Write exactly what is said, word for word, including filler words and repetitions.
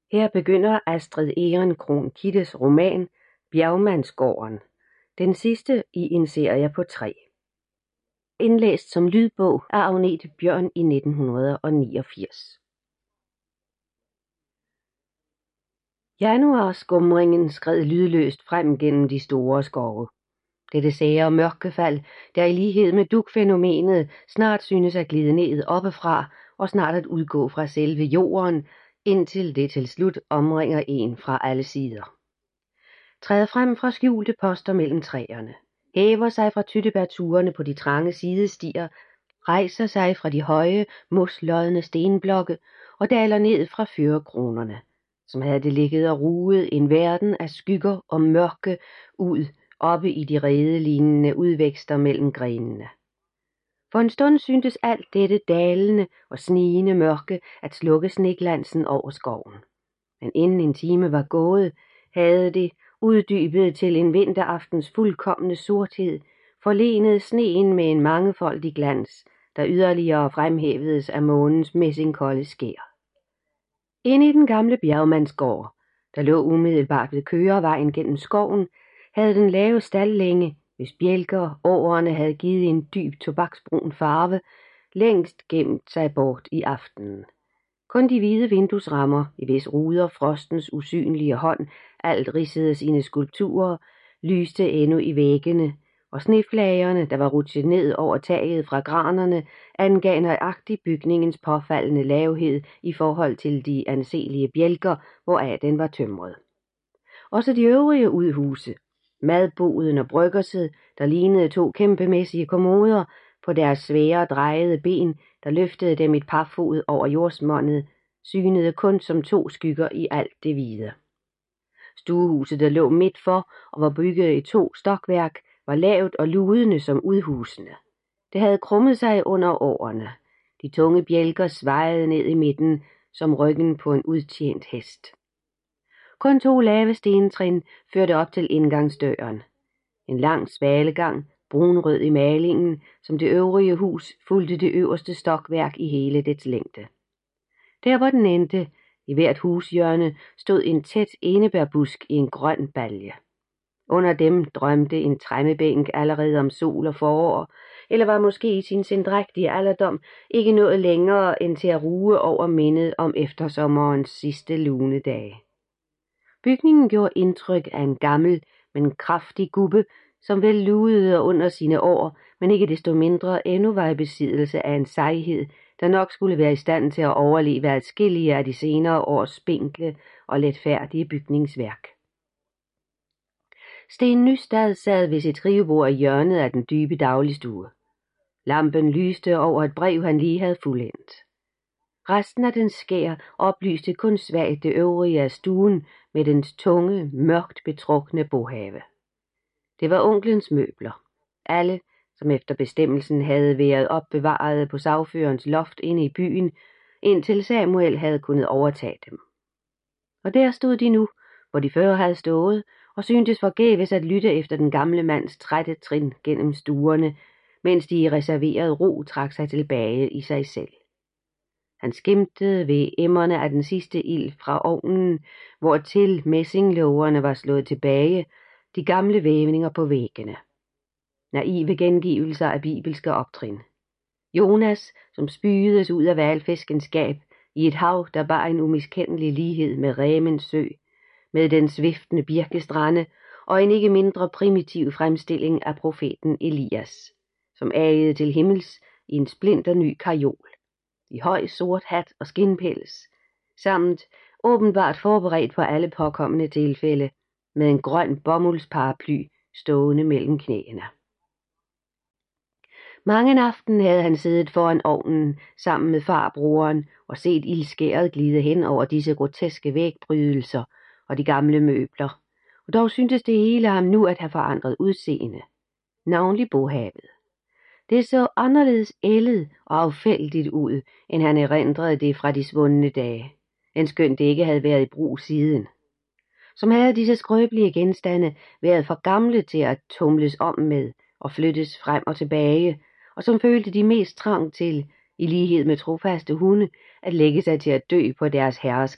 Her begynder Astrid Ehrencron Kittes roman Bjergmandsgården, den sidste i en serie på tre. Indlæst som lydbog af Agnete Bjørn i nitten niogfirs. Januarskumringen skred lydløst frem gennem de store skove. Dette sære mørkefald, der i lighed med dugfænomenet snart synes at glide ned oppefra og snart at udgå fra selve jorden, indtil det til slut omringer en fra alle sider. Træder frem fra skjulte poster mellem træerne, hæver sig fra tyttebærturene på de trange sidestier, rejser sig fra de høje, moslodne stenblokke og daler ned fra fyrrekronerne, som havde det ligget og ruget en verden af skygger og mørke ud oppe i de redelignende udvækster mellem grenene. For en stund syntes alt dette dalende og snigende mørke at slukke sneglansen over skoven. Men inden en time var gået, havde det, uddybet til en vinteraftens fuldkomne sorthed, forlenet sneen med en mangefoldig glans, der yderligere fremhævedes af månens messingkolde skær. Inde i den gamle bjergmandsgård, der lå umiddelbart ved kørevejen gennem skoven, havde den lave staldlænge, hvis bjælker årene havde givet en dyb tobaksbrun farve, længst gemt sig bort i aftenen. Kun de hvide vinduesrammer, i hvis ruder frostens usynlige hånd alt ridsede sine skulpturer, lyste endnu i væggene, og sneflagerne, der var rutsjet ned over taget fra granerne, angav nøjagtigt bygningens påfaldende lavhed i forhold til de anselige bjælker, hvoraf den var tømret. Også de øvrige udhuse, madboden og bryggerset, der lignede to kæmpemæssige kommoder, på deres svære drejede ben, der løftede dem et par fod over jordsmondet, synede kun som to skygger i alt det hvide. Stuehuset, der lå midt for og var bygget i to stokværk, var lavt og ludende som udhusene. Det havde krummet sig under årene. De tunge bjælker svajede ned i midten, som ryggen på en udtjent hest. Kun to lave stentrin førte op til indgangsdøren. En lang svalegang, brunrød i malingen, som det øvrige hus fulgte det øverste stokværk i hele dets længde. Der hvor den endte, i hvert hushjørne, stod en tæt enebærbusk i en grøn balje. Under dem drømte en træmmebænk allerede om sol og forår, eller var måske i sin sindrægtige alderdom ikke nået længere end til at ruge over mindet om eftersommerens sidste lune dage. Bygningen gjorde indtryk af en gammel, men kraftig gubbe, som vel lugede under sine år, men ikke desto mindre endnu var i besiddelse af en sejhed, der nok skulle være i stand til at overleve adskillige af de senere års spinkle og letfærdige bygningsværk. Sten Nystad sad ved sit skrivebord i hjørnet af den dybe dagligstue. Lampen lyste over et brev, han lige havde fuldendt. Resten af den skær oplyste kun svagt det øvrige af stuen med dens tunge, mørkt betrukne bohave. Det var onklens møbler. Alle, som efter bestemmelsen havde været opbevaret på sagførens loft inde i byen, indtil Samuel havde kunnet overtage dem. Og der stod de nu, hvor de før havde stået, og syntes forgæves at lytte efter den gamle mands trætte trin gennem stuerne, mens de i reserveret ro trak sig tilbage i sig selv. Han skimtede ved emmerne af den sidste ild fra ovnen, hvortil messinglågerne var slået tilbage, de gamle vævninger på væggene. Naive gengivelser af bibelske optrin. Jonas, som spydedes ud af hvalfiskens gab i et hav, der bar en umiskendelig lighed med Remens sø, med dens viftende birkestrande og en ikke mindre primitiv fremstilling af profeten Elias, som agede til himmels i en splinter ny karjol, i høj sort hat og skinpels, samt åbenbart forberedt på alle påkommende tilfælde, med en grøn bomuldsparaply stående mellem knæene. Mange en aften havde han siddet foran ovnen sammen med farbroren og set ildskæret glide hen over disse groteske vægbrydelser og de gamle møbler, og dog syntes det hele ham nu at have forandret udseende, navnlig bohavet. Det så anderledes ældet og affældigt ud, end han erindrede det fra de svundne dage, end skønt det ikke havde været i brug siden. Som havde disse skrøbelige genstande været for gamle til at tumles om med og flyttes frem og tilbage, og som følte de mest trang til, i lighed med trofaste hunde, at lægge sig til at dø på deres herres